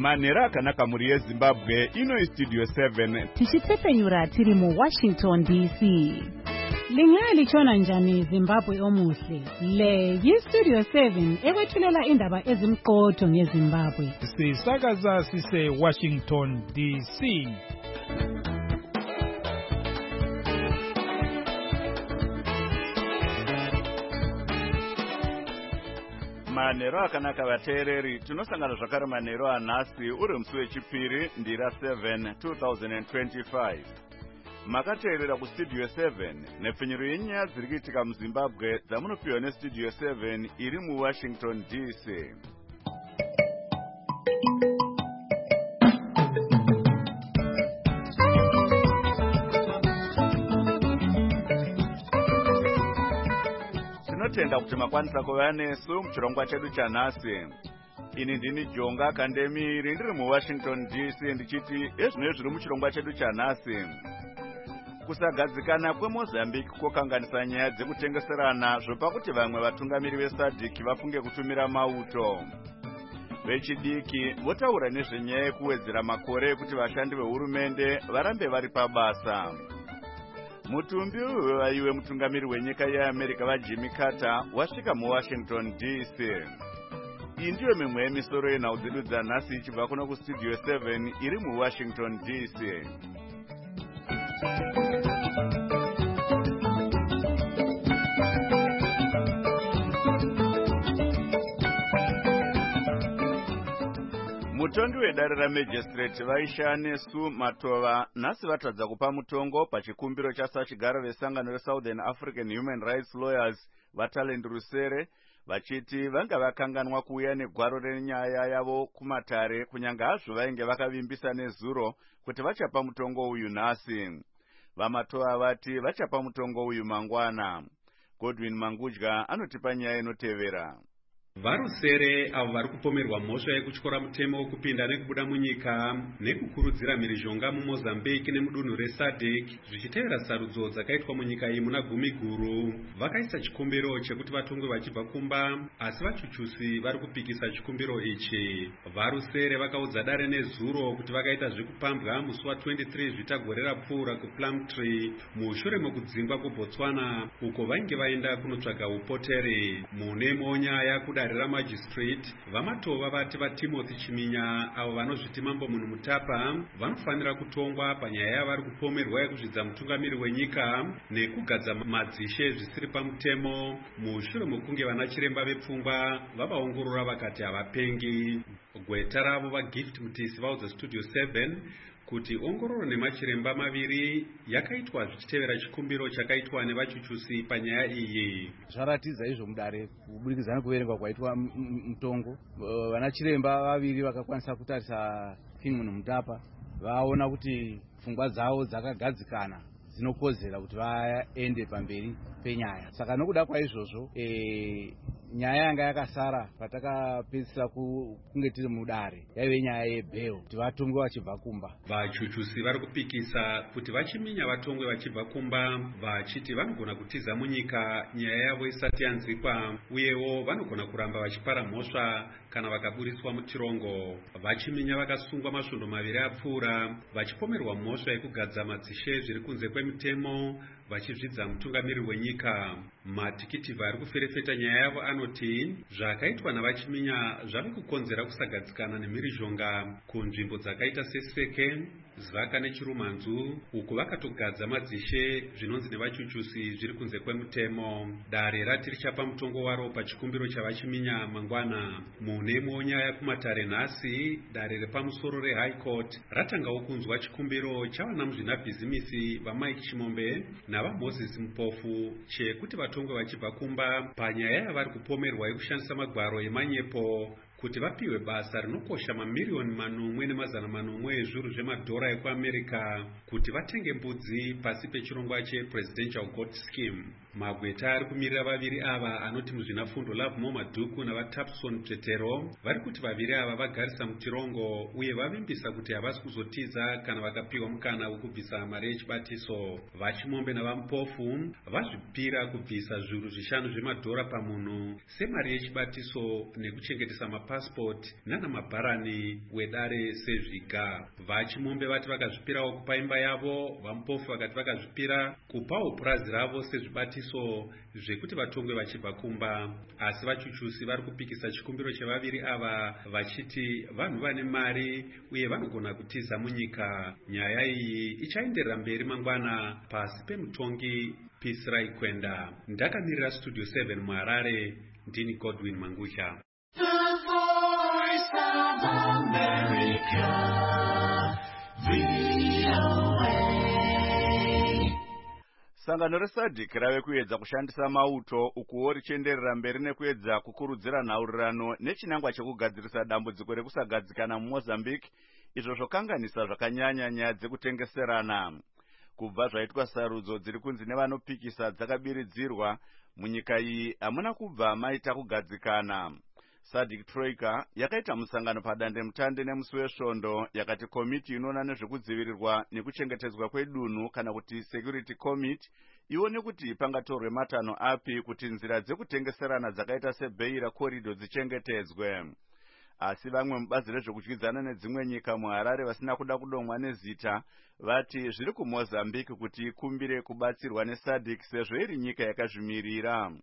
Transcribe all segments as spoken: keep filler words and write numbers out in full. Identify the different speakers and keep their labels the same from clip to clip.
Speaker 1: Manera akanaka muri yeZimbabwe ino Studio seven
Speaker 2: tichitsepenyura tiri mu Washington D C. Linga lichona njani Zimbabwe omuhle. Le yi Studio seven ekwethulela indaba ezimqotho ngeZimbabwe.
Speaker 3: Sisakaza sise Washington D C.
Speaker 1: Manero akanaka vateereri, tinosangana zvakare manero anhasi uri musi wechipiri ndira seven two thousand twenty-five. Makateerera kuStudio seven nepfinyiro yenyaya dziri kuitika muZimbabwe dzamunopiwa neStudio seven iri muWashington D C. Tinotenda kuti makwanisa kuva nesu muchirongwa chedu chanhasi. Ini ndini Jonga Kandemiri ndiri muWashington D C ndichiti ezvino zviri muchirongwa chedu chanhasi. Kusagadzikana kweMozambique kokanganisa nyaya dzekutengeserana zvopa kuti vamwe vatungamiri veSADC vafunge kutumira mauto. Vechidiki votaura nezvenyaya yekuwedzera makore ekuti vashandi vehurumende varambe vari pabasa. Mutumbi wevaiwe mutungamiri wenyika yeAmerica vaJimmy Carter wasvika muWashington D C. Iyi ndiyo mimwe yemisoro yenhau dzedu dzanhasi ichibva kuno kuStudio seven iri muWashington D C. Mutongi wedare ramagistrate vaisha nesu Matova nhasi vatadza kupa mutongo pachikumbiro chasachigaro vesangano reSouthern African Human Rights Lawyers vaTalend Rusere vachiti vanga vakanganwa kuuya negwaro renyaya yavo kumatare kunyanga hazvo vainge vakavimbisa nezuro kuti vachapa mutongo uyu nhasi. Vamatova vati vachapa mutongo uyu mangwana. Godwin Mangudya anotipa nyaya inotevera.
Speaker 4: Varusere avo vari kupomerwa mhosva yekutyora mutemo wokupinda nekubuda munyika nekukurudzira mhirizhonga muMozambique nemudunhu reSADC zvichitevera sarudzo dzakaitwa munyika iyi muna gumi guru vakaisa chikumbiro chekuti vatongwe vachibva kumba, asi vachuchusi vari kupikisa chikumbiro ichi. Varusere vakaudza dare nezuro kuti vakaita zvekupambwa musi wa-twenty-three zvitagore rapfuura kuPlumtree mushure mokudzingwa kuBotswana uko vainge vaenda kunotsvaga upotere. Munemo nyaya kuda ramagistrate vamatova vati vaTimothy Chiminya avo vanozviti mambo munhu mutapa vanofanira kutongwa panyaya yavari kupomerwa yekuzvidza mutungamiri wenyika nekugadza madzishe zvisiri pamutemo mushure mokunge vana chiremba vepfungwa vavaongorora vakati havapengi. Gweta ravo vaGift Mutisi vaudza Studio seven kuti ongororo nemachiremba maviri yakaitwa zvichitevera chikumbiro chakaitwa nevachuchusi panyaya iyi.
Speaker 5: Zvaratidza izvo mudare kuburikidza nekuverengwa kwaitwa mutongo. Vana chiremba vaviri vakakwanisa kutarisa King munhu mutapa vaona kuti pfungwa dzavo dzakagadzikana dzinokodzera kuti vaende pamberi penyaya. Saka nokuda kwaizvozvo e, nyaya yanga yakasara patakapedzisa kunge tiri mudare yaive nyaya yebheo kuti vatongwe vachibva kumba.
Speaker 4: Vachuchusi vari kupikisa kuti vachiminya vatongwe vachibva kumba vachiti vanogona kutiza munyika nyaya yavo isati yanzikwa uyewo vanogona kuramba vachipara mhosva kana vakaburiswa muchirongo. Vachiminya vakasungwa masvondo maviri apfuura vachipomerwa mhosva yekugadza madzishe zviri kunze kwemutemo vachizvidza mutungamiri wenyika. Matikitivha ari kuferefeta nyaya yavo anoti zvakaitwa navachiminya zvave kukonzera kusagadzikana nemhirizhonga kunzvimbo dzakaita seSeke, Zaka neChirumanzu uko vakatogadza madzishe zvinonzi nevachuchusi zviri kunze kwemutemo. Dare rati richapa mutongo waro pachikumbiro chavachiminya mangwana. Munemo nyaya kumatare nhasi dare repamusoro reHigh Court ratangawo kunzwa chikumbiro chavana muzvinabhizimisi vaMike Chimombe navaMoses Mupofu chekuti vatongwe vachibva kumba panyaya yavari kupomerwa yekushandisa magwaro emanyepo kuti vapiwe basa rinokosha mamiliyoni manomwe nemazana manomwe ezviuru zvemadhora ekuAmerica kuti vatenge mbudzi pasi pechirongwa chePresidential Goat Scheme. magweta ari kumirira vaviri ava anoti muzvinafundo Love Momadhuku navatapson Ptetero vari kuti vaviri ava vagarisa mutirongo uye vavimbisa kuti havasi kuzotiza kana vakapiwa mukana wekubvisa mari yechibatiso. Vachimombe navamupofu vazvipira kubvisa zviuru zvishanu zvemadhora pamunhu semari yechibatiso nekuchengetesa mapasipoti nana mabharani wedare sezviga. Vachimombe vati vakazvipirawo kupa imba yavo, vamupofu vakati vakazvipira kupawo purazi ravo sezvibatiso zvekuti vatongwe vachibva kumba. Asi vachuchusi vari kupikisa chikumbiro chevaviri ava vachiti vanhu vane mari uye vanogona kutiza munyika. Nyaya iyi ichaenderera mberi mangwana pasi pemutongi Pisrai Kwenda. Ndakamirira Studio seven muHarare, ndini Godwin Mangusha.
Speaker 6: The Voice of America, V O A.
Speaker 1: Sangano resadhiki rave kuedza kushandisa mauto ukuwo richienderera mberi nekuedza kukurudzira nhaurirano nechinangwa chekugadzirisa dambudziko rekusagadzikana muMozambique, izvo zvokanganisa zvakanyanya nyaya dzekutengeserana. Kubva zvaitwa sarudzo dziri kunzi nevanopikisa dzakabiridzirwa, munyika iyi hamuna kubva maita kugadzikana. Sadc Troika yakaita musangano padande mutande nemusi wesvondo yakati komiti inoona nezvekudzivirirwa nekuchengetedzwa kwedunhu kana kuti Security Committee ione kuti pangatorwe matanho api kuti nzira dzekutengeserana dzakaita seBeira Corridor dzichengetedzwe. Asi vamwe mubazi rezvekudyidzana nedzimwe nyika muHarare vasina kuda kudomwa nezita vati zviri kuMozambique kuti ikumbire kubatsirwa neSADC sezvo iri nyika yakazvimirira.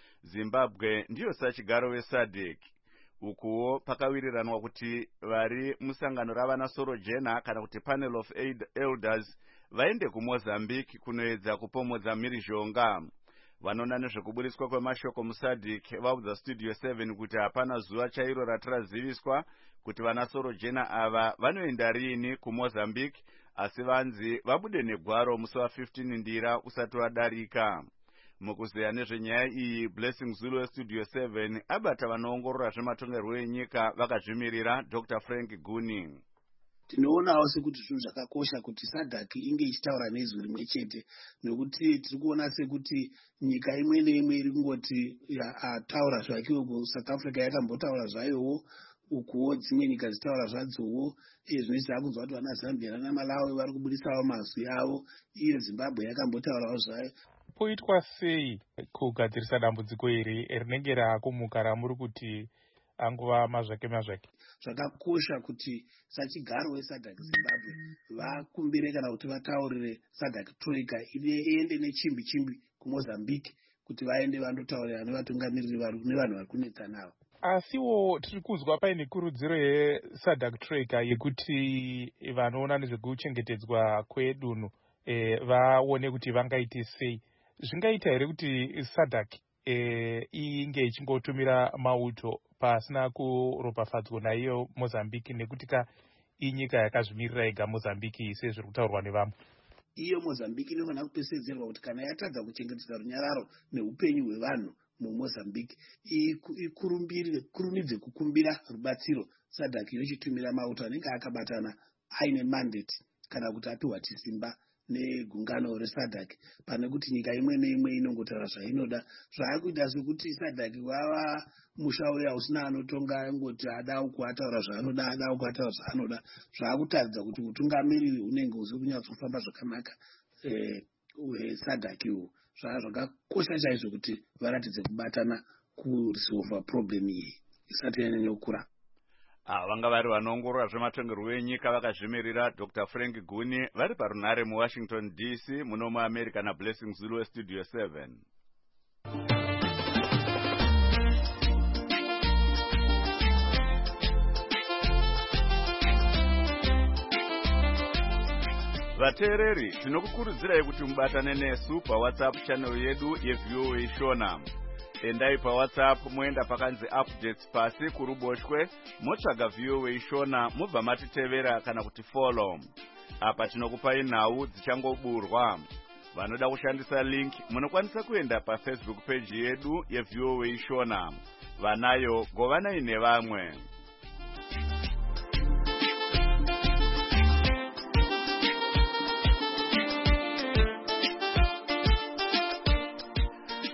Speaker 1: Zimbabwe ndiyo sachigaro weSADC. Ukuwo pakawiriranwa kuti vari musangano ravana Sorojena kana kuti Panel of Elders vaende kuMozambique kunoedza kupomodza mhirizhonga. Vanona nezvekuburiswa kwemashoko muSADC vaudza Studio seven kuti hapana zuva chairo ratiraziviswa kuti vana Sorojena ava vanoenda rini kuMozambique, asi vanzi vabude negwaro musi wa15 ndira usati wadarika. Mukuzeya nezvenyaya iyi, Blessing Zulu weStudio seven abata vanoongorora zvematongerwo enyika vakazvimirira Doctor Frank Guni.
Speaker 7: Tinoonawo sekuti zvinhu zvakakosha kuti SADC inge ichitaura nezwi rimwe chete, nekuti tiri kuona sekuti nyika imwe neimwe iri kungoti ataura zvakiwo. South Africa yakambotaura zvayowo, ukuwo dzimwe nyika dzitaura zvadzowo. Zvinoita kunzwa kuti vana Zambia nana Malawi vari kubudisawo mazwi avo, iyo Zimbabwe yakambotaurawo zvayo.
Speaker 3: Poitwa sei kugadzirisa dambudziko iri rinenge raakumuka ramuri kuti anguva mazvake mazvake?
Speaker 7: Zvakakosha kuti sachigaro weSADC Zimbabwe vakumbire kana kuti vataurire SADC Troika iende nechimbi chimbi kuMozambique kuti vaende vandotaurira nevatungamiriri nevanhu vari kunetsa navo.
Speaker 3: Asiwo tiri kuzwa paine kurudziro yeSADC Troika yekuti vanoona nezvekuchengetedzwa kwedunhu e, vaone kuti vangaite sei. Zvingaita here kuti SADC e, inge ichingotumira mauto pasina kuropafadzwa naiyo Mozambique, nekuti ka inyika yakazvimirira ega Mozambique sezviri kutaurwa nevamwe?
Speaker 7: Iyo Mozambique inofanira kupesedzerwa kuti kana yatadza kuchengetedza runyararo neupenyu hwevanhu muMozambique ikurumbirire kurumidze kukumbira rubatsiro SADC inochitumira mauto anenge akabatana aine mandate kana kuti apiwa chisimba negungano reSADC, pane kuti nyika imwe neimwe inongotaura zvainoda. Zvaakuita sekuti SADC wava mushauri hausina anotonga ngoti ada kuataura zvaanoda ada kuataura zvaanoda. Zvaakutaridza kuti utungamiriri unenge usiri kunyatsofamba zvakanaka eh weSADC uhu. Zvaa zvakakosha chaizvo kuti varatidze kubatana kuresolve problem iyi isati yanyanya kukura.
Speaker 1: Ah, vanga vari vanoongorora zvematongerwo enyika vakazvimirira Doctor Frank Guni vari parunhare muWashington D C muno muAmerica naBlessing Zulu weStudio seven. Vateereri, tinokukurudzirai kuti mubatane nesu paWhatsApp channel yedu yeV O A Shona. Endai paWhatsApp moenda pakanzi updates pasi kuruboshwe motsvaga V O A Shona mubva matitevera kana kuti follow. Apa tinokupai nhau dzichangoburwa. Vanoda kushandisa link munokwanisa kuenda paFacebook page yedu yeV O A Shona. Vanayo govanai nevamwe.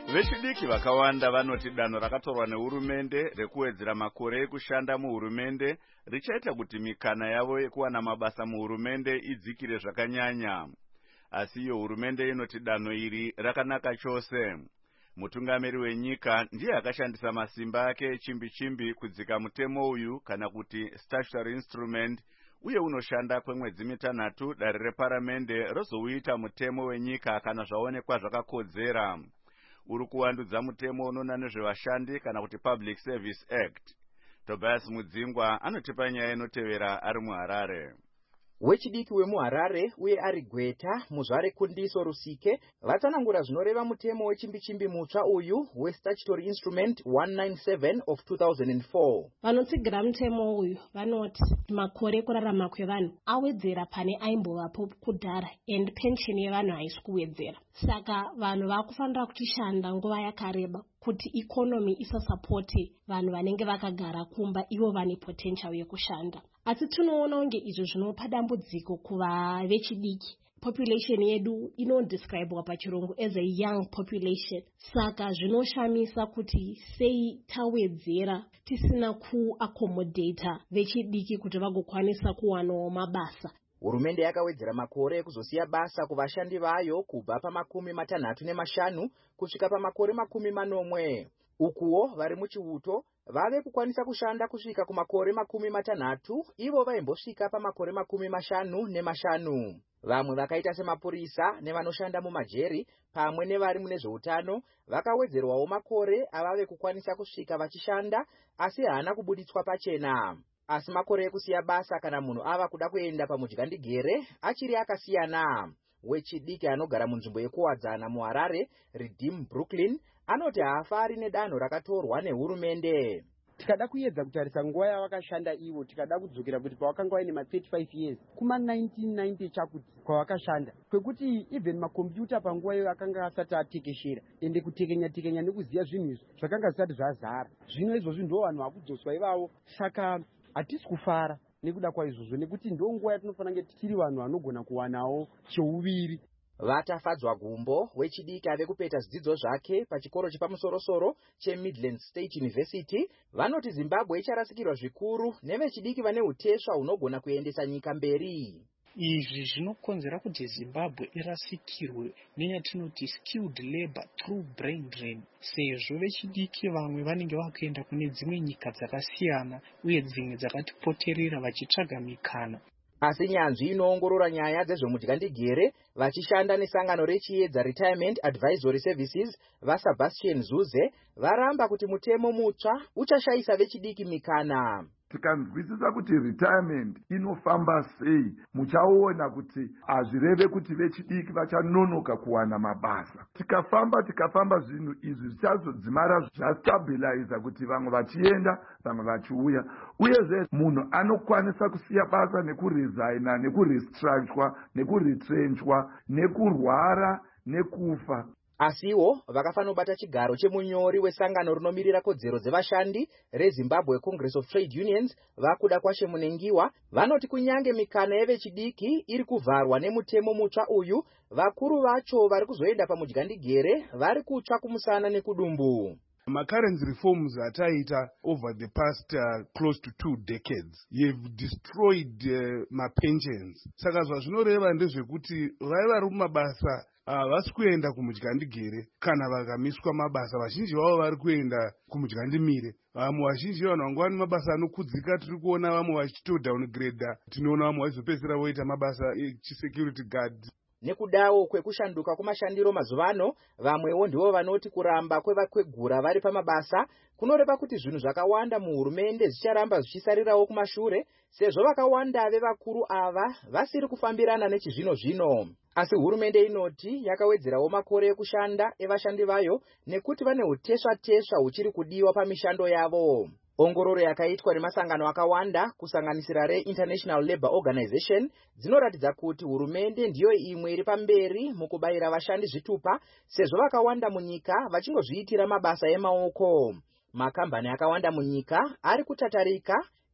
Speaker 1: Vechidiki vakawanda vanoti danho rakatorwa nehurumende rekuwedzera makore ekushanda muhurumende richaita kuti mikana yavo yekuwana mabasa muhurumende idzikire zvakanyanya. Asi iyo hurumende inoti danho iri rakanaka chose. Mutungamiri wenyika ndiye akashandisa masimba ake chimbi chimbi kudzika mutemo uyu kana kuti statutory instrument, uye unoshanda kwemwedzi mitanhatu dare reparamende rozouita mutemo wenyika kana zvaonekwa zvakakodzera. Uri kuwandudza mutemo unoona nezvevashandi kana kuti Public Service Act. Tobias Mudzingwa anotipa nyaya inotevera ari muHarare.
Speaker 8: Wechidiki wemuHarare uye ari Gweta muzvare Kundiso Rusike vatsanangura zvinoreva mutemo wechimbi-chimbi mutsva uyu weStatutory Instrument one ninety-seven of two thousand four.
Speaker 9: Vanotsigira mutemo uyu vanoti makore kurarama kwevanhu awedzera pane aimbovapo kudhara and pension yevanhu haisi kuwedzera. Saka vanhu vakufanira kuchishanda nguva yakareba kuti ikonomi isasapote vanhu vanenge vakagara kumba ivo vane potential yekushanda. Asi tunoona unge izvo zvinopa dambudziko kuva vechidiki. Population yedu inodescribwa pachirungu as a young population. Saka zvinoshamisa kuti sei tawedzera tisina kuaccommodate vechidiki kuti vagokwanisa kuwanawo mabasa.
Speaker 8: Hurumende yakawedzera makore ekuzosiya basa kuvashandi vayo kubva pamakumi matanhatu nemashanu kusvika pamakore makumi manomwe. Ukuwo vari muchiuto vave kukwanisa kushanda kusvika kumakore makumi matanhatu, ivo vaimbosvika pamakore makumi mashanu nemashanu. Vamwe vakaita semapurisa nevanoshanda mumajeri pamwe nevari mune zveutano vakawedzerwawo makore avave kukwanisa kusvika vachishanda, asi haana kubuditswa pachena. Asi makore ekusiya basa kana munhu ava kuda kuenda pamudyandigere achiri akasiyana. Wechidiki anogara munzvimbo yekuwadzana muHarare, Redeem Brooklyn, anoti haafari nedanho rakatorwa nehurumende.
Speaker 10: Tikada kuedza kutarisa nguva yavakashanda ivo, tikada kudzokera kuti pavakanga vaine ma thirty-five years kuma nineteen ninety chakuti kwavakashanda, kwekuti even makombiyuta panguva iyo akanga asati atekeshera ende kutekenya tekenya nekuziva zvinhu izvo zvakanga zvisati zvazara. Zvino izvozvi ndo vanhu vakudzoswa ivavo. Saka hatisi kufara nekuda kwaizvozvo nekuti ndo nguva yatinofanira tiri vanhu vanogona kuwanawo cheuviri.
Speaker 8: Vatafadzwa gumbo wechidiki ave kupeta zvidzidzo zvake pachikoro chepamusoro-soro cheMidland State University vanoti Zimbabwe icharasikirwa zvikuru nevechidiki vane utesva hunogona kuendesa nyika mberi.
Speaker 11: Izvi zvinokonzera kuti Zimbabwe irasikirwe neyatinoti skilled labor through brain drain, sezvo vechidiki vamwe vanenge vakuenda kune dzimwe nyika dzakasiyana uye dzimwe dzakatipoterera vachitsvaga mikana.
Speaker 8: Asi nyanzvi inoongorora nyaya dzezvemudyandigere vachishanda nesangano rechiedza Retirement Advisory Services vaSebastian Zuze varamba kuti mutemo mutsva uchashayisa vechidiki mikana.
Speaker 12: Tikanzwisisa kuti retirement inofamba sei, muchaona kuti hazvireve kuti vechidiki vachanonoka kuwana mabasa. Tikafamba tikafamba zvinhu izvi zvichazodzimara zvastabiliza kuti vamwe vachienda vamwe vachiuya, uyezve munhu anokwanisa kusiya basa nekuresigna nekurestructure nekuretrenchwa nekurwara nekufa.
Speaker 8: Asiwo vakafanobata chigaro chemunyori wesangano rinomiririra kodzero dzevashandi reZimbabwe Congress of Trade Unions vakuda kwashe munengiwa vanoti kunyange mikana yevechidiki iri kuvharwa nemutemo mutsva uyu, vakuru vacho vari kuzoenda pamudyandigere vari kutsva kumusana nekudumbu.
Speaker 13: Ma-current reforms ataita over the past uh, close to two decades you've destroyed uh, ma-pensions. Saka zvazvinoreva ndezvekuti vaiva vari kumabasa havasi kuenda kumudyandigere kana vakamiswa mabasa. Vazhinji vavo vari kuenda kumudyandimire. Vamwe vazhinji vanhu vanga vane mabasa anokudzika, tiri kuona vamwe vachitodowngrade, tinoona vamwe vachizopedzisira voita mabasa echisecurity guard.
Speaker 8: Nekudawo kwekushanduka kumashandiro mazuvano, vamwewo ndivo vanoti kuramba kwevakwegura vari pamabasa kunoreva kuti zvinhu zvakawanda muhurumende zvicharamba zvichisarirawo kumashure, sezvo vakawanda vevakuru ava vasiri kufambirana nechizvino zvino. Asi hurumende inoti yakawedzerawo makore ekushanda evashandi vayo nekuti vane hutesva-tesva huchiri kudiwa pamishando yavo. Ongororo yakaitwa nemasangano akawanda kusanganisira reInternational Labour Organization dzinoratidza kuti hurumende ndiyo imwe iri pamberi mukubayira vashandi zvitupa, sezvo vakawanda munyika vachingozviitira mabasa emaoko. Makambani akawanda munyika ari kutatarika,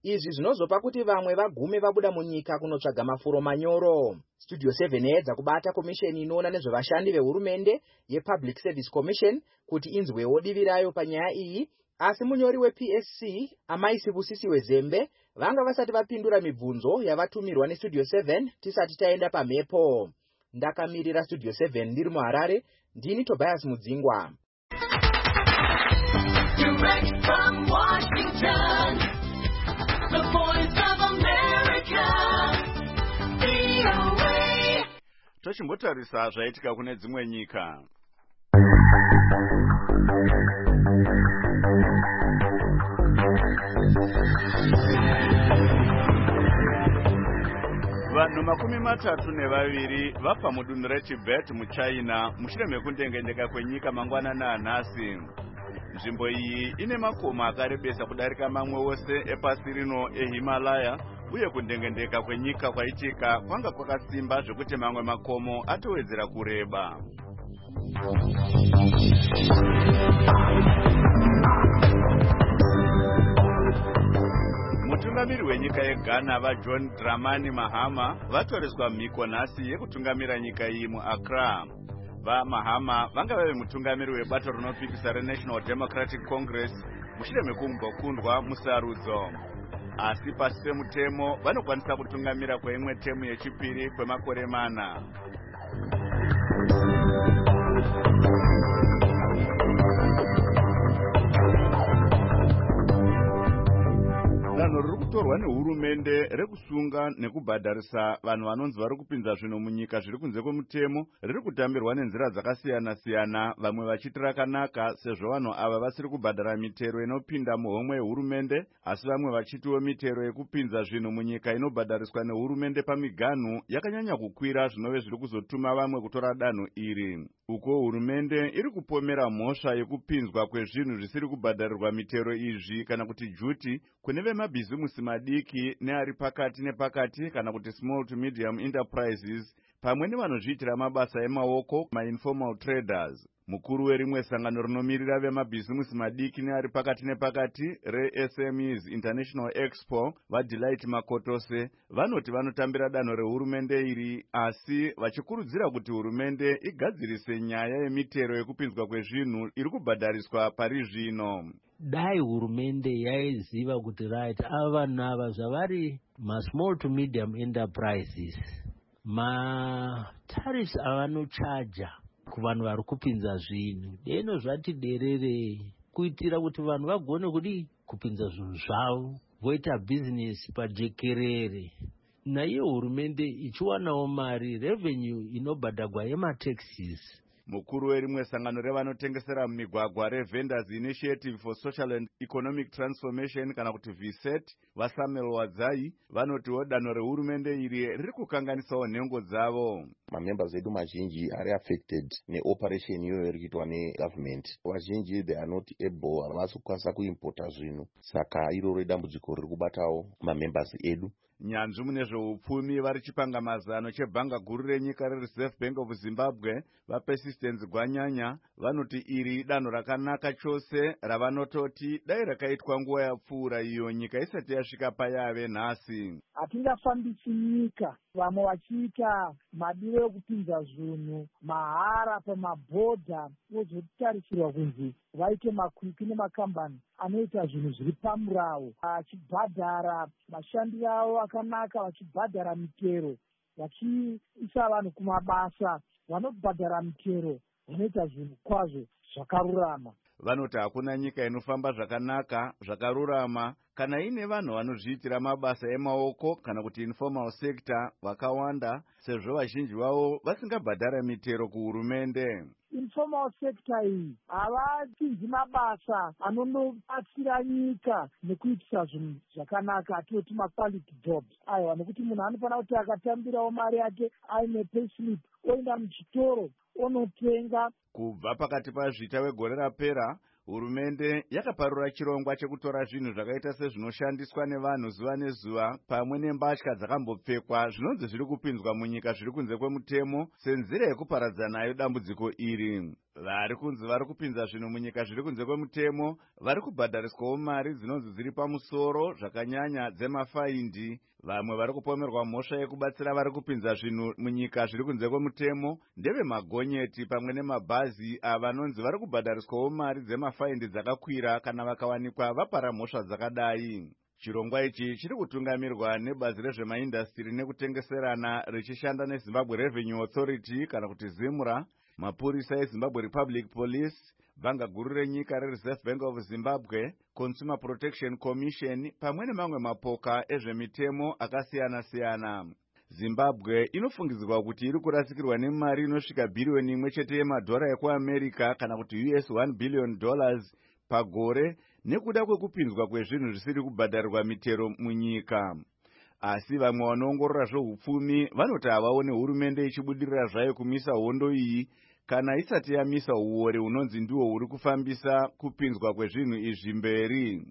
Speaker 8: izvi zvinozopa kuti vamwe vagume vabuda munyika kunotsvaga mafuro manyoro. Studio seven yaedza kubata komisheni inoona nezvevashandi vehurumende yePublic Service Commission kuti inzwewo divi rayo panyaya iyi, asi munyori weP S C Amai Sibusisi Wezembe vanga vasati vapindura mibvunzo yavatumirwa neStudio seven tisati taenda pamhepo. Ndakamirira Studio seven ndiri muHarare, ndini Tobias Mudzingwa.
Speaker 6: Direct from Washington, the voice of America, V O A.
Speaker 1: Tochimbotarisa zvaitika kune dzimwe nyika. Vanhu makumi matatu nevaviri vafa mudunhu reTibet muChina mushure mekundengendeka kwenyika mangwanani anhasi. Nzvimbo iyi ine makomo akarebesa kudarika mamwe ose epasi rino eHimalaya, uye kundengendeka kwenyika kwaitika kwanga kwakasimba zvekuti mamwe makomo atowedzera kureba. Mutungamiri wenyika yeGhana vaJohn Dramani Mahama vatoreswa mhiko nhasi yekutungamira nyika iyi muAccra. VaMahama vanga vave mutungamiri webato rinopikisa reNational Democratic Congress mushure mekumbokundwa musarudzo. Asi pasi pemutemo vanokwanisa kutungamira kweimwe temu yechipiri kwemakore mana. Danho riri kutorwa nehurumende rekusunga nekubhadharisa vanhu vanonzi vari kupinza zvino munyika zviri kunze kwemutemo riri kutambirwa nenzira dzakasiyana-siyana, vamwe vachiti rakanaka sezvo vanhu ava vasiri kubhadhara mitero inopinda muhomwe yehurumende, asi vamwe vachitiwo mitero yekupinza zvinhu munyika inobhadhariswa nehurumende pamiganhu yakanyanya kukwira, zvinove zviri kuzotuma vamwe kutora danho iri. Uko hurumende iri kupomera mhosva yekupinzwa kwezvinhu zvisiri kubhadharirwa mitero izvi kana kuti juti kune vemabhizimusi madiki neari pakati nepakati kana kuti small to medium enterprises, pamwe nevanozviitira mabasa emaoko, ma-informal traders. Mukuru werimwe sangano rinomirira vemabhizimusi madiki neari pakati nepakati re-S M Es International Expo, vaDelight Makotose, vanoti vanotambira danho rehurumende iri, asi vachikurudzira kuti hurumende igadzirise nyaya yemitero yekupinzwa kwezvinhu iri kubhadhariswa pari zvino.
Speaker 14: Dai hurumende yaiziva kuti right ava vanhu ava zvavari ma-small to medium enterprises, ma-tariffs avanochaja kuvanhu vari kupinza zvinhu deno zvati derere, kuitira kuti vanhu vagone kudi kupinza zvinhu zvavo voita business pajekerere, naiyo hurumende ichiwanawo mari revenue inobhadhagwa yemataxes.
Speaker 1: Mukuru werimwe sangano revanotengesera mumigwagwa reVendors Initiative for Social and Economic Transformation kana kuti V S E T, vaSamuel Wadzai, vanotiwo danho rehurumende iri riri kukanganisawo nhengo dzavo.
Speaker 15: Mamembers edu mazhinji ari affected neoperation iyoyo iri kuitwa negovernment. Vazhinji they are not able, havasi kukwanisa kuimpota zvinhu, saka iroro dambudziko riri kubatawo mamembers edu.
Speaker 1: Nyanzvi mune zveupfumi vari chipanga mazano chebhanga guru renyika reReserve Bank of Zimbabwe, vaPersistence Gwanyanya, vanoti iri danho rakanaka chose ravanototi dai rakaitwa nguva yapfuura iyo nyika isati yasvika payave nhasi.
Speaker 16: Hatingafambisi nyika vamwe vachiita madiro ekupinza zvinhu mahara pamabhodha, vozotarisirwa kunzi vaite makwikwi nemakambani anoita zvinhu zviri pamurawo, vachibhadhara mashandiro avo akanaka, vachibhadhara mitero, vachiisa vanhu kumabasa vanobhadhara mitero, vanoita zvinhu kwazvo zvakarurama.
Speaker 1: Vanoti hakuna nyika inofamba zvakanaka, zvakarurama, kana ine vanhu vanozviitira mabasa emaoko kana kuti informal sector vakawanda, sezvo vazhinji vavo vasingabhadhara mitero kuhurumende.
Speaker 16: Informal sector iyi havapinzi mabasa anonobatsira nyika nekuitisa zvinhu zvakanaka, atinoti ma-quality jobs. Aiwa, nekuti munhu anofanira kuti akatambirawo mari yake aine payslip, oenda muchitoro onotenga.
Speaker 1: Kubva pakati pazvita wegore rapera, hurumende yakaparura chirongwa chekutora zvinhu zvakaita sezvinoshandiswa nevanhu zuva nezuva pamwe nembatya dzakambopfekwa zvinonzi zviri kupinzwa munyika zviri kunze kwemutemo senzira yekuparadza nayo dambudziko iri. vari kunzi vari kupinza zvinhu munyika zviri kunze kwemutemo vari kubhadhariswawo mari dzinonzi dziri pamusoro zvakanyanya dzemafaindi. Vamwe vari kupomerwa mhosva yekubatsira vari kupinza zvinhu munyika zviri kunze kwemutemo ndevemagonyeti pamwe nemabhazi avanonzi vari kubhadhariswawo mari dzemafaindi dzakakwira kana vakawanikwa vapara mhosva dzakadai. Chirongwa ichi chiri kutungamirwa nebazi rezvemaindastiri nekutengeserana richishanda neZimbabwe Revenue Authority kana kuti ZIMRA, mapurisa eZimbabwe Republic Police, bhanga guru renyika reReserve Bank of Zimbabwe, Consumer Protection Commission pamwe nemamwe mapoka ezvemitemo akasiyana-siyana. Zimbabwe inofungidzirwa kuti iri kurasikirwa nemari inosvika bhiriyoni imwe chete yemadhora ekuAmerica kana kuti U S one billion dollars pagore nekuda kwekupinzwa kwezvinhu zvisiri kubhadharirwa mitero munyika. Asi vamwe vanoongorora zveupfumi vanoti havaone hurumende ichibudirira zvayo kumisa hondo iyi kana isati yamisa uore hunonzi ndiwo huri kufambisa kupinzwa kwezvinhu izvi mberi.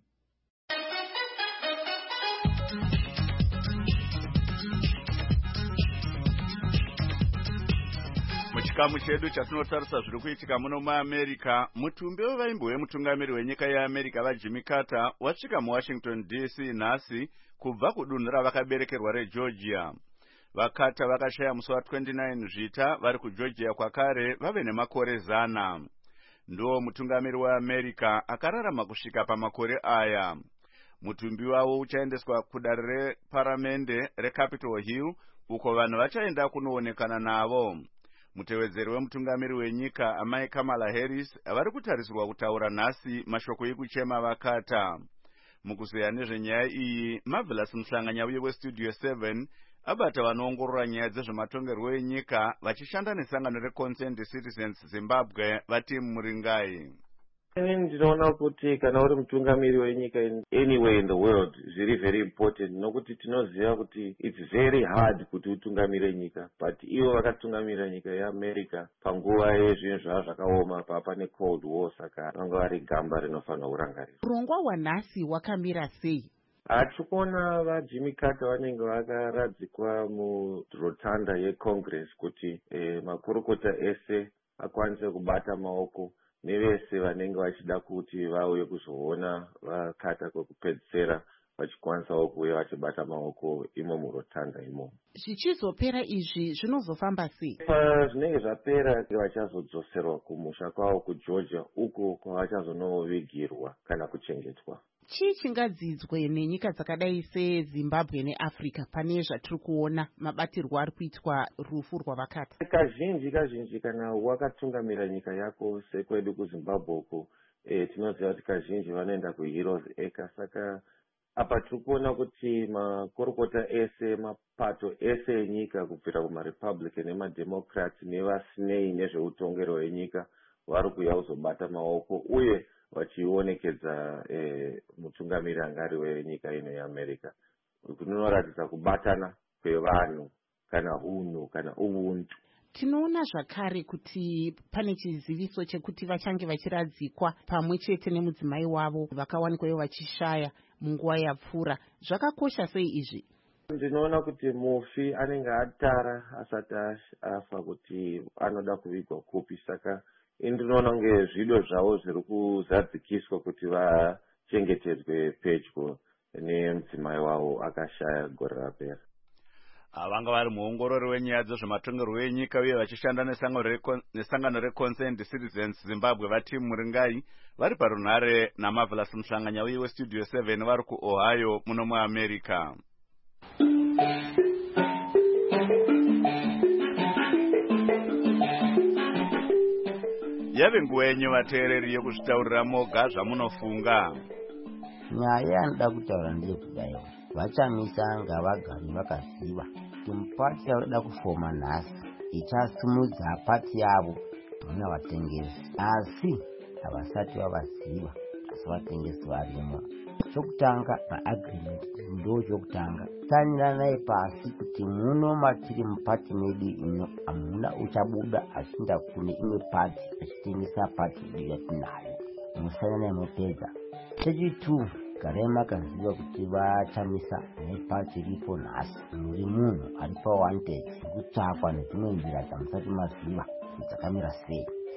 Speaker 1: Muchikamu chedu chatinotarisa zviri kuitika muno muAmerica, mutumbi wevaimbo wemutungamiri wenyika yeAmerica vaJimmy Carter wasvika muWashington D C nhasi kubva kudunhu ravakaberekerwa reGeorgia. VaCarter vakashaya musi wa29 zvita vari kuGeorgia kwakare vave nemakore zana. Ndiwo mutungamiri weAmerica akararama kusvika pamakore aya. Mutumbi wavo uchaendeswa kudare reparamende reCapitol Hill uko vanhu vachaenda kunoonekana navo. Mutevedzeri wemutungamiri wenyika amai Kamala Harris vari kutarisirwa kutaura nhasi mashoko ekuchema vaCarter. Mukuzeya nezvenyaya iyi, Marvelous Mhlanganya uye weStudio seven abata vanoongorora nyaya dzezvematongerwo enyika vachishanda nesangano reConcerned Citizens Zimbabwe vati Muringai.
Speaker 17: Ini ndinoona kuti kana uri mutungamiri wenyika anywhere in the world zviri very important nokuti tinoziva kuti it's very hard kuti utungamire nyika, but ivo vakatungamira nyika yeAmerica panguva yezvinhu zvava zvakaoma papa neCold War, saka vanga vari gamba rinofanira kurangarirwa.
Speaker 18: Urongwa hwanhasi hwakamira sei?
Speaker 17: Hatikuona vaJimmy Carter vanenge vakaradzikwa murotanda yeCongress kuti eh, makurukota ese akwanise kubata maoko nevese vanenge vachida kuti vauye kuzoona vaCarter kwekupedzisira vachikwanisawo kuuya vachibata maoko imo murotanda imo.
Speaker 18: Zvichizopera izvi zvinozofamba sei?
Speaker 17: Pazvinenge zvapera vachazodzoserwa kumusha kwavo kuGeorgia uko kwavachazonovigirwa kana kuchengetwa.
Speaker 18: Chii chingadzidzwe nenyika dzakadai seZimbabwe neAfrica pane zvatiri kuona mabatirwo ari kuitwa rufu rwavaCarter?
Speaker 17: Kazhinji kazhinji kana wakatungamira nyika yako sekwedu kuZimbabwe uko e, tinoziva kuti kazhinji vanoenda kuHeroes Acre, saka apa tiri kuona kuti makorokota ese mapato ese enyika kubvira kumaRepublican nemademocrats nevasinei nezveutongero hwenyika vari kuuya kuzobata maoko uye vachionekedza eh, mutungamiri angari wenyika ino yeAmerica. Kunoratidza kubatana kwevanhu kana unhu kana ubuntu.
Speaker 18: Tinoona zvakare kuti pane chiziviso chekuti vachange vachiradzikwa pamwe chete nemudzimai wavo vakawanikwayo vachishaya munguva yapfuura. Zvakakosha sei izvi?
Speaker 17: Ndinoona kuti mufi anenge atara asati afa kuti anoda kuvigwa kupi, saka indinoona kunge zvido zvavo zviri kuzadzikiswa kuti vachengetedzwe pedyo nemudzimai wavo akashaya gore rapera.
Speaker 1: Vanga vari muongorori wenyaya dzezvematongerwo enyika uye vachishanda nesangano reConcerned Citizens Zimbabwe vati Muringai vari parunhare naMarvelous Mhlanganya uye weStudio seven vari kuOhio muno muAmerica. Yave nguva yenyu vateereri yekuzvitaurira moga zvamunofunga.
Speaker 19: Nyaya yanoda kutaura ndeyekudai, vachamisa ngavagari vakaziva kuti mupati yavanoda kufoma nhasi ichasimudza pati yavo muna vatengesi, asi havasati vavaziva, asi vatengesi varimo. Chokutanga maagreement ndo chokutanga taniranai pasi kuti muno matiri mupati medu ino hamuna uchabuda achinda kune imwe pati achitengesa pati yedu yatinayo, musanyanai mupedza. Chechitu, garai makaziva kuti vachamisa nepati iripo nhasi muri munhu ari pawanted kutsvakwa nedzimwe nzira dzamusati maziva kuti dzakamira sei.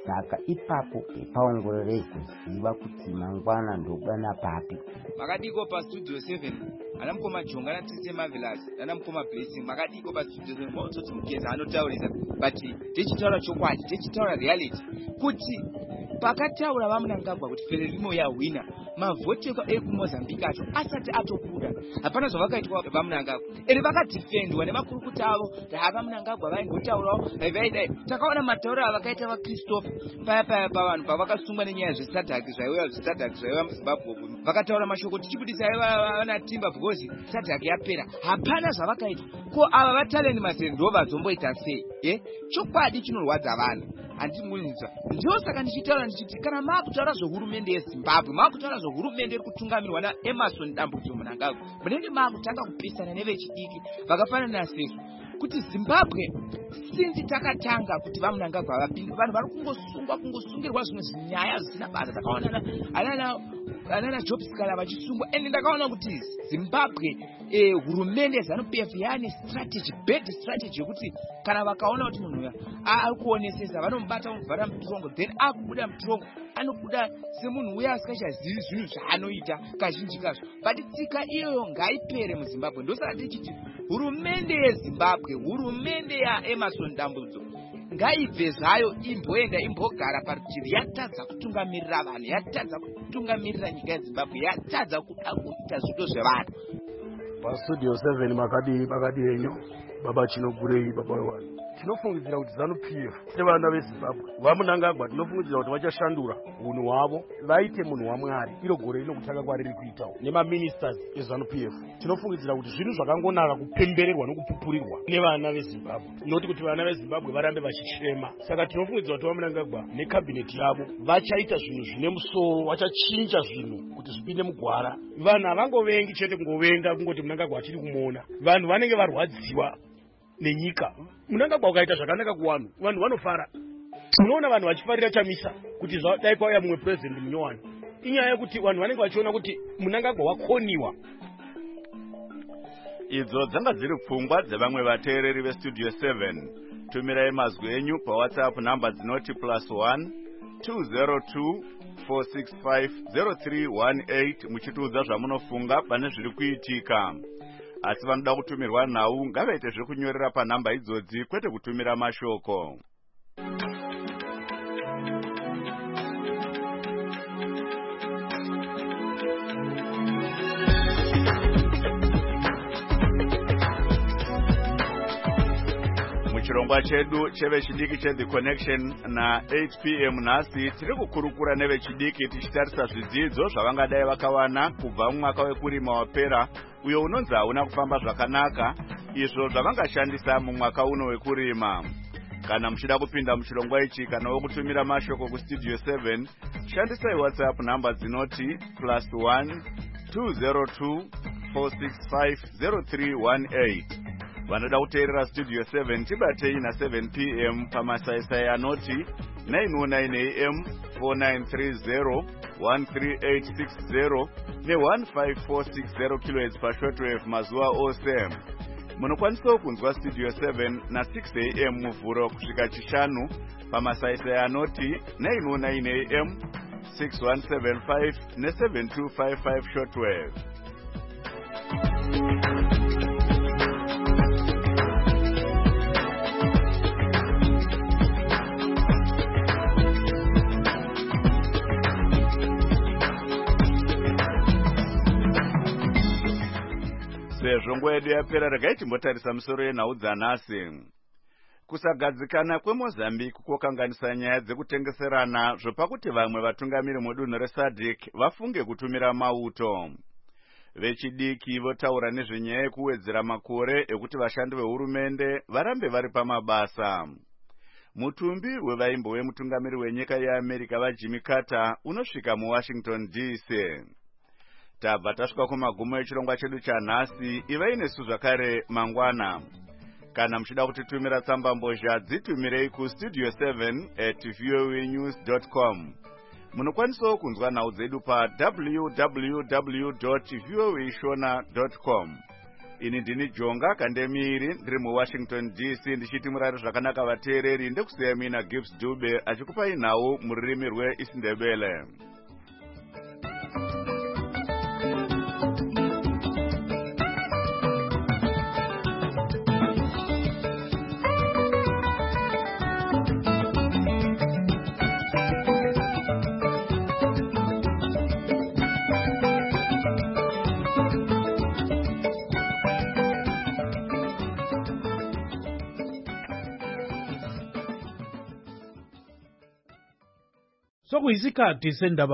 Speaker 19: saka ipapo paongororei kuziva kuti mangwana ndobwana papi.
Speaker 20: Makadiko pa studio seven ana mukoma Jonga na Tise Marvelous ana mukoma Blessing makadiko pa studio seven mototi mugeza anotaurisa but tichitaura chokwadi tichitaura reality kuti pakataura vamunangagwa kuti Frelimo ya wina mavhoti ekumozambique acho asati atokuda hapana zvavakaitwa vamunangagwa ende vakadefendwa nemakurukota avo havamunangagwa vaingotaurawo vaidai takaona matauro avakaita vaChristopher paya paya pavanhu pavakasungwa nenyaya zvesadhaki zvaiuya zvesadhaki zvaiuya muzimbabwe vakataura mashoko tichibudisai vana timba because sadhaki yapera hapana zvavakaita ko ava vataleni mazendo vazomboita sei e chokwadi chinorwadza vanhu handimunisa ndiyo saka ndichitaura ndichiti kana maakutaura zvehurumende yezimbabwe maakutaura zvehurumende iri kutungamirwa naEmmerson Dambudzo Mnangagwa munenge maakutanga kupisana nevechidiki vakafanana nasesu kuti Zimbabwe sinzi takatanga kuti vaMnangagwa vapinde vanhu vari kungosungwa kungosungirwa zvimwe zinyaya zvisina basa takaona anana anana Jobs Kala vachisungwa ende ndakaona kuti Zimbabwe eh hurumende ZANU-P F yani strategy bad strategy yekuti kana vakaona kuti munhu uya ari kuonesesa vanomubata muvhara mutongo then akubuda mutongo anobuda semunhu uya asingachazivi zvinhu zvaanoita kazhinji kazvo but tsika iyoyo ngaipere muZimbabwe ndosaka ndichiti hurumende yeZimbabwe hurumende yaEmmerson Dambudzo ngaibve zvayo imboenda imbogara parutivi yatadza kutungamirira vanhu yatadza kutungamirira nyika yeZimbabwe yatadza kuda kuita zvito zvevanhu.
Speaker 21: Pastudio seven makadii pakati yenyu baba chinogurei baba wani tinofungidzira kuti ZANU-P F sevana veZimbabwe vaMnangagwa tinofungidzira kuti vachashandura unhu hwavo vaite munhu waMwari iro gore rino kutanga kwariri kuitawo nemaministers eZANU-P F tinofungidzira kuti zvinhu zvakangonaka kupembererwa nokupupurirwa nevana veZimbabwe noti kuti vana veZimbabwe varambe vachichema saka tinofungidzira kuti vaMnangagwa nekabhineti yavo vachaita zvinhu zvine musoro vachachinja zvinhu kuti zvipinde mugwara vanhu havangovengi chete kungovenga kungoti Mnangagwa achiri kumuona vanhu vanenge varwadziwa nenyika Mnangagwa ukaita zvakanaka kuvanhu vanhu vanofara unoona vanhu vachifarira chamisa kuti dai kwauya mumwe president munyowani inyaya yekuti vanhu vanenge vachiona kuti Mnangagwa wakoniwa.
Speaker 1: Idzo dzanga dziri pfungwa dzevamwe vateereri vestudio seven. Tumirai mazwi enyu paWhatsApp namba dzinoti plus one two zero two four six five zero three one eight muchitiudza zvamunofunga pane zviri kuitika. Asi vanoda kutumirwa nhau ngavaite zviri kunyorera panhamba idzodzi kwete kutumira mashoko. Muchirongwa chedu chevechidiki cheThe Connection na eight p m nhasi tiri kukurukura nevechidiki tichitarisa zvidzidzo zvavangadai vakawana kubva mumwaka wekurima wapera uyo unonzi hauna kufamba zvakanaka izvo zvavangashandisa mumwaka uno wekurima. Kana muchida kupinda muchirongwa ichi kana wokutumira mashoko kustudio seven shandisai WhatsApp namba dzinoti plus one two zero two four six five zero three one eight. Vanoda kuteerera studio seven tibatei na seven p m pamasaisai anoti nine oh nine a m four nine three zero one three eight six zero ne one five four six zero kilohertz pashortwave mazuva ose. Munokwanisawo kunzwa studio seven na six a m muvhuro kusvika chishanu pamasaisai anoti nine oh nine a m six one seven five ne seven two five five shortwave. Sezvo nguva yedu yapera regai timbotarisa musoro yenhau dzanhasi. Kusagadzikana kweMozambique kwokanganisa nyaya dzekutengeserana zvopakuti vamwe vatungamiri mudunhu reSADC vafunge kutumira mauto. Vechidiki votaura nezvenyaya yekuwedzera makore ekuti vashandi vehurumende varambe vari pamabasa. Mutumbi wevaimbo wemutungamiri wenyika yeAmerica vaJimmy Carter unosvika muWashington D C. Tabva tasvika kumagumo echirongwa chedu chanhasi, ivai nesu zvakare mangwana. Kana muchida kutitumira tsamba mbozha dzitumirei kustudio seven at voanews dot com. Munokwanisawo kunzwa nhau dzedu pa w w w dot voashona dot com. ini ndini Jonga Kandemiri ndiri muWashington D C ndichiti murari zvakanaka vateereri ndekusiya mina Gibbs Dube achikupai nhau mururimi rweIsindebele.
Speaker 2: Sokuyisikhathi sendaba